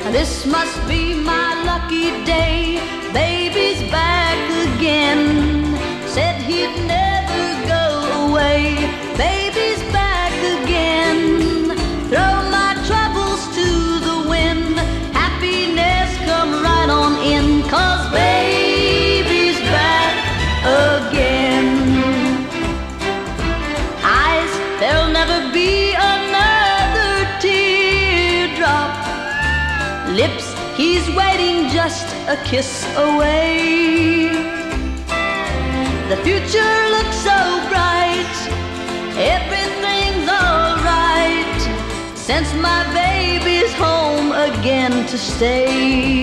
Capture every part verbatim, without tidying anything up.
This must be my lucky day. Baby's back again. Said he'd never go away. Baby's back again. Throw my troubles to the wind. Happiness come right on in, 'cause baby's back again. Eyes, there'll never be another teardrop. Lips, he's waiting just a kiss away. The future looks so bright, everything's alright, since my baby's home again to stay.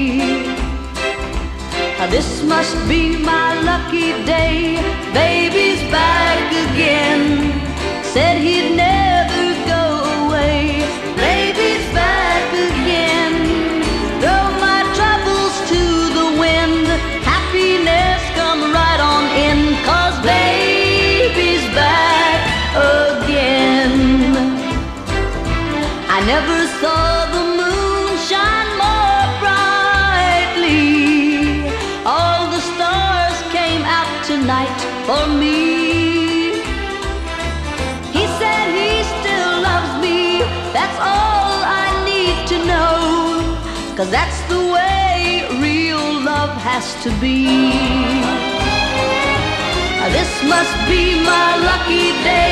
This must be my lucky day. Baby's back again. Said he'd never go away. Baby's back again. Throw my troubles to the wind. Happiness come right on in, 'cause baby's back again. I never saw the moon shine more brightly. All the stars came out tonight for me. He said he still loves me. That's all I need to know, 'cause that's the way real love has to be. This must be my lucky day.